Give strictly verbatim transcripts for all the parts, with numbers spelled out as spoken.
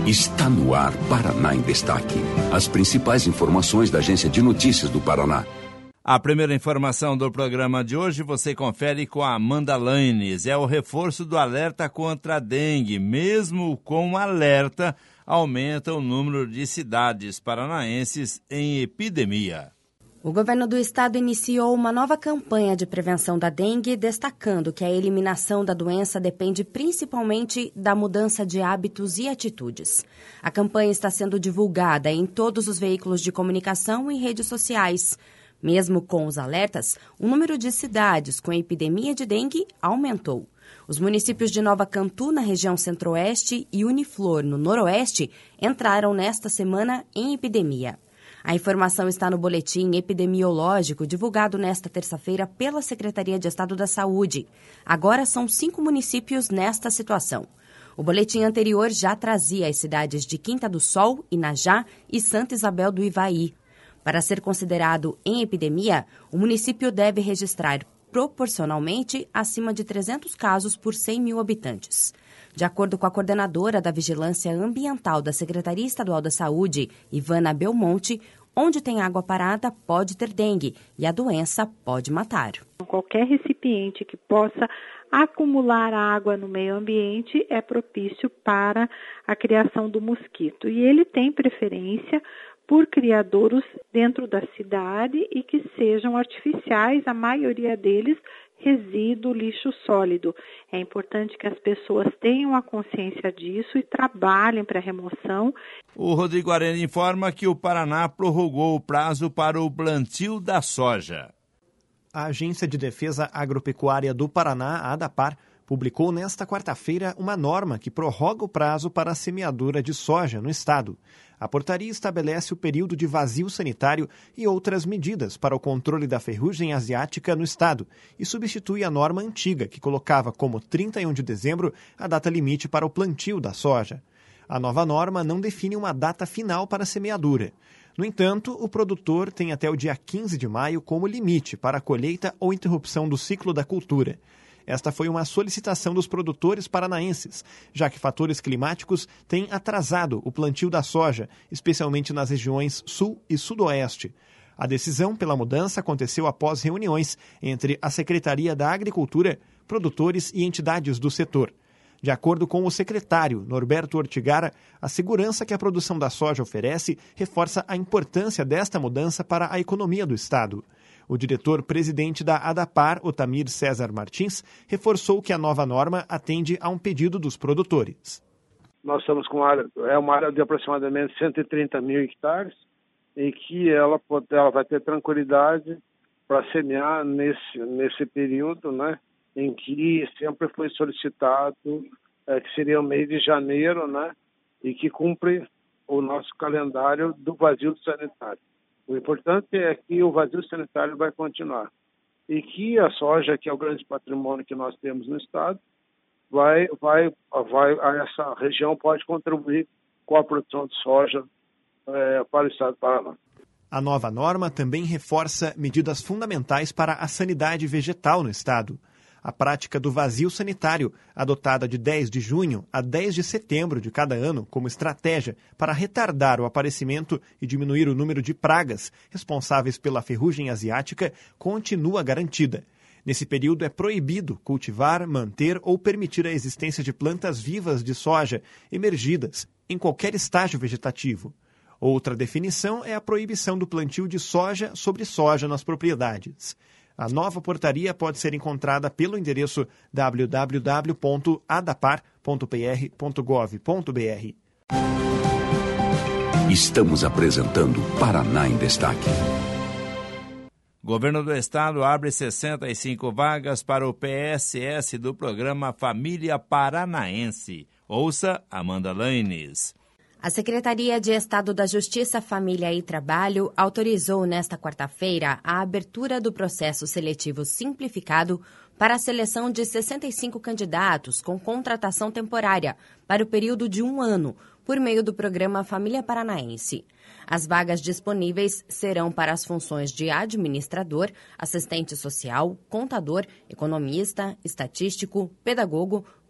Está no ar Paraná em Destaque. As principais informações da Agência de Notícias do Paraná. A primeira informação do programa de hoje você confere com a Amanda Lanes. É o reforço do alerta contra a dengue. Mesmo com alerta, aumenta o número de cidades paranaenses em epidemia. O governo do estado iniciou uma nova campanha de prevenção da dengue, destacando que a eliminação da doença depende principalmente da mudança de hábitos e atitudes. A campanha está sendo divulgada em todos os veículos de comunicação e redes sociais. Mesmo com os alertas, o número de cidades com epidemia de dengue aumentou. Os municípios de Nova Cantu, na região centro-oeste, e Uniflor, no noroeste, entraram nesta semana em epidemia. A informação está no boletim epidemiológico divulgado nesta terça-feira pela Secretaria de Estado da Saúde. Agora são cinco municípios nesta situação. O boletim anterior já trazia as cidades de Quinta do Sol, Inajá e Santa Isabel do Ivaí. Para ser considerado em epidemia, o município deve registrar proporcionalmente acima de trezentos casos por cem mil habitantes. De acordo com a coordenadora da Vigilância Ambiental da Secretaria Estadual da Saúde, Ivana Belmonte, onde tem água parada pode ter dengue e a doença pode matar. Qualquer recipiente que possa acumular água no meio ambiente é propício para a criação do mosquito. E ele tem preferência por criadouros dentro da cidade e que sejam artificiais, a maioria deles resíduo, lixo sólido. É importante que as pessoas tenham a consciência disso e trabalhem para a remoção. O Rodrigo Arena informa que o Paraná prorrogou o prazo para o plantio da soja. A Agência de Defesa Agropecuária do Paraná, a ADAPAR, publicou nesta quarta-feira uma norma que prorroga o prazo para a semeadura de soja no estado. A portaria estabelece o período de vazio sanitário e outras medidas para o controle da ferrugem asiática no estado e substitui a norma antiga, que colocava como trinta e um de dezembro a data limite para o plantio da soja. A nova norma não define uma data final para a semeadura. No entanto, o produtor tem até o dia quinze de maio como limite para a colheita ou interrupção do ciclo da cultura. Esta foi uma solicitação dos produtores paranaenses, já que fatores climáticos têm atrasado o plantio da soja, especialmente nas regiões sul e sudoeste. A decisão pela mudança aconteceu após reuniões entre a Secretaria da Agricultura, produtores e entidades do setor. De acordo com o secretário Norberto Ortigara, a segurança que a produção da soja oferece reforça a importância desta mudança para a economia do estado. O diretor-presidente da ADAPAR, Otamir César Martins, reforçou que a nova norma atende a um pedido dos produtores. Nós estamos com uma área, é uma área de aproximadamente cento e trinta mil hectares, em que ela, ela vai ter tranquilidade para semear nesse, nesse período, né, em que sempre foi solicitado, é, que seria o mês de janeiro, né, e que cumpre o nosso calendário do vazio sanitário. O importante é que o vazio sanitário vai continuar e que a soja, que é o grande patrimônio que nós temos no estado, vai, vai, vai, essa região pode contribuir com a produção de soja é, para o estado do Paraná. A nova norma também reforça medidas fundamentais para a sanidade vegetal no estado. A prática do vazio sanitário, adotada de dez de junho a dez de setembro de cada ano como estratégia para retardar o aparecimento e diminuir o número de pragas responsáveis pela ferrugem asiática, continua garantida. Nesse período é proibido cultivar, manter ou permitir a existência de plantas vivas de soja emergidas em qualquer estágio vegetativo. Outra definição é a proibição do plantio de soja sobre soja nas propriedades. A nova portaria pode ser encontrada pelo endereço w w w ponto adapar ponto p r ponto gov ponto b r. Estamos apresentando Paraná em Destaque. Governo do Estado abre sessenta e cinco vagas para o P S S do programa Família Paranaense. Ouça Amanda Lanes. A Secretaria de Estado da Justiça, Família e Trabalho autorizou nesta quarta-feira a abertura do processo seletivo simplificado para a seleção de sessenta e cinco candidatos com contratação temporária para o período de um ano, por meio do programa Família Paranaense. As vagas disponíveis serão para as funções de administrador, assistente social, contador, economista, estatístico, pedagogo,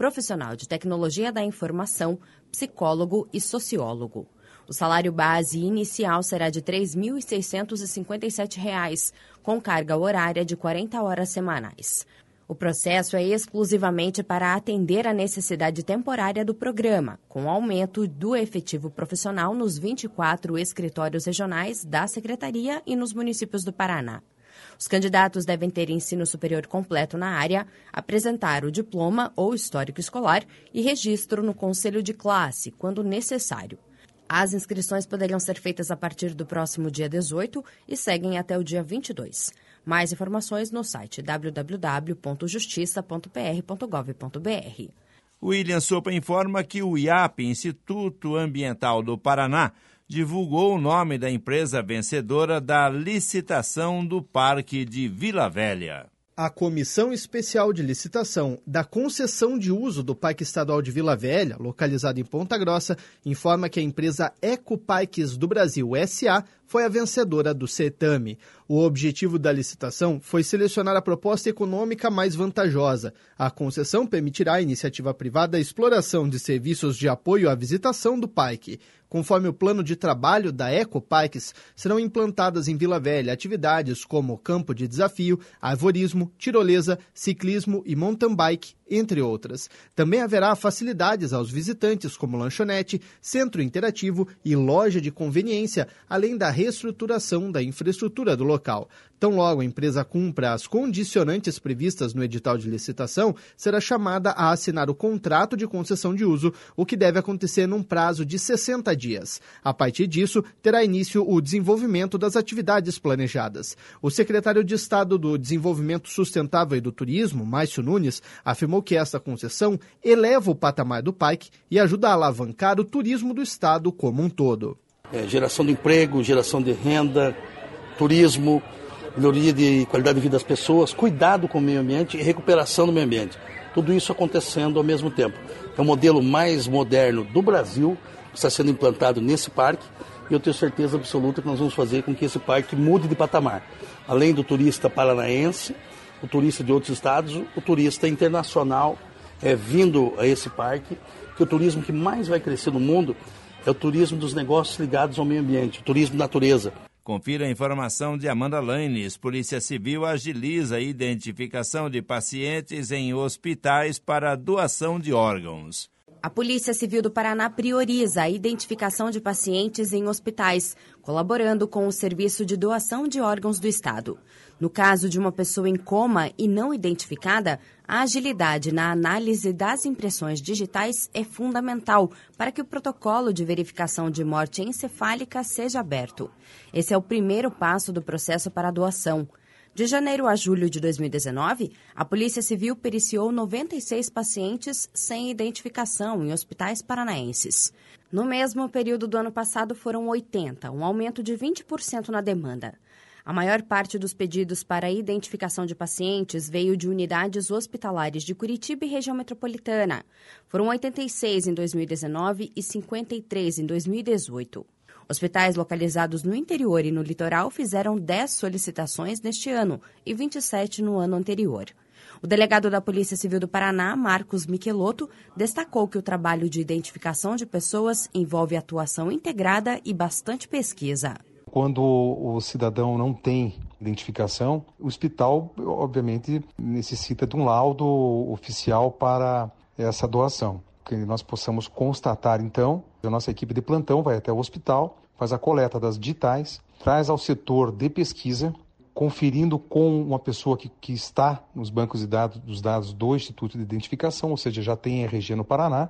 profissional de tecnologia da informação, psicólogo e sociólogo. O salário base inicial será de três mil seiscentos e cinquenta e sete reais, com carga horária de quarenta horas semanais. O processo é exclusivamente para atender a necessidade temporária do programa, com aumento do efetivo profissional nos vinte e quatro escritórios regionais da Secretaria e nos municípios do Paraná. Os candidatos devem ter ensino superior completo na área, apresentar o diploma ou histórico escolar e registro no conselho de classe, quando necessário. As inscrições poderão ser feitas a partir do próximo dia dezoito e seguem até o dia vinte e dois. Mais informações no site w w w ponto justiça ponto p r ponto gov ponto b r. William Sopa informa que o I A P, Instituto Ambiental do Paraná, divulgou o nome da empresa vencedora da licitação do Parque de Vila Velha. A Comissão Especial de Licitação da concessão de uso do Parque Estadual de Vila Velha, localizado em Ponta Grossa, informa que a empresa Ecoparques do Brasil S A foi a vencedora do certame. O objetivo da licitação foi selecionar a proposta econômica mais vantajosa. A concessão permitirá à iniciativa privada a exploração de serviços de apoio à visitação do parque. Conforme o plano de trabalho da Ecoparques, serão implantadas em Vila Velha atividades como campo de desafio, arvorismo, tirolesa, ciclismo e mountain bike, entre outras. Também haverá facilidades aos visitantes, como lanchonete, centro interativo e loja de conveniência, além da reestruturação da infraestrutura do local. Tão logo a empresa cumpra as condicionantes previstas no edital de licitação, será chamada a assinar o contrato de concessão de uso, o que deve acontecer num prazo de sessenta dias. A partir disso, terá início o desenvolvimento das atividades planejadas. O secretário de Estado do Desenvolvimento Sustentável e do Turismo, Márcio Nunes, afirmou que esta concessão eleva o patamar do parque e ajuda a alavancar o turismo do Estado como um todo. É, geração de emprego, geração de renda, turismo, melhoria de qualidade de vida das pessoas, cuidado com o meio ambiente e recuperação do meio ambiente. Tudo isso acontecendo ao mesmo tempo. É o modelo mais moderno do Brasil que está sendo implantado nesse parque e eu tenho certeza absoluta que nós vamos fazer com que esse parque mude de patamar. Além do turista paranaense, o turista de outros estados, o turista internacional é, vindo a esse parque, que o turismo que mais vai crescer no mundo é o turismo dos negócios ligados ao meio ambiente, o turismo natureza. Confira a informação de Amanda Lanes. Polícia Civil agiliza a identificação de pacientes em hospitais para doação de órgãos. A Polícia Civil do Paraná prioriza a identificação de pacientes em hospitais, colaborando com o Serviço de Doação de Órgãos do Estado. No caso de uma pessoa em coma e não identificada, a agilidade na análise das impressões digitais é fundamental para que o protocolo de verificação de morte encefálica seja aberto. Esse é o primeiro passo do processo para a doação. De janeiro a julho de dois mil e dezenove, a Polícia Civil periciou noventa e seis pacientes sem identificação em hospitais paranaenses. No mesmo período do ano passado foram oitenta, um aumento de vinte por cento na demanda. A maior parte dos pedidos para a identificação de pacientes veio de unidades hospitalares de Curitiba e região metropolitana. Foram oitenta e seis em dois mil e dezenove e cinquenta e três em dois mil e dezoito. Hospitais localizados no interior e no litoral fizeram dez solicitações neste ano e vinte e sete no ano anterior. O delegado da Polícia Civil do Paraná, Marcos Michelotto, destacou que o trabalho de identificação de pessoas envolve atuação integrada e bastante pesquisa. Quando o cidadão não tem identificação, o hospital, obviamente, necessita de um laudo oficial para essa doação. Que nós possamos constatar, então, a nossa equipe de plantão vai até o hospital, faz a coleta das digitais, traz ao setor de pesquisa, conferindo com uma pessoa que, que está nos bancos de dados, dos dados do Instituto de Identificação, ou seja, já tem R G no Paraná,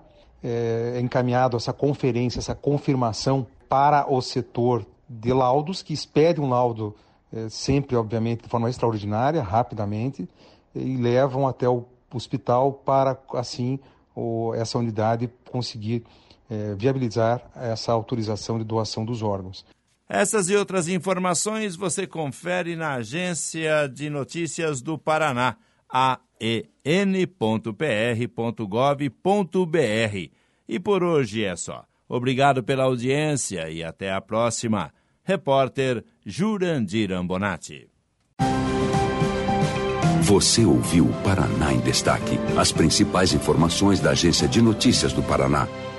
é encaminhado essa conferência, essa confirmação para o setor de laudos, que expede um laudo é, sempre, obviamente, de forma extraordinária, rapidamente, e levam até o hospital para, assim, ou essa unidade conseguir é, viabilizar essa autorização de doação dos órgãos. Essas e outras informações você confere na Agência de Notícias do Paraná, a e n ponto p r ponto gov ponto b r. E por hoje é só. Obrigado pela audiência e até a próxima. Repórter Jurandir Ambonati. Você ouviu o Paraná em Destaque. As principais informações da Agência de Notícias do Paraná.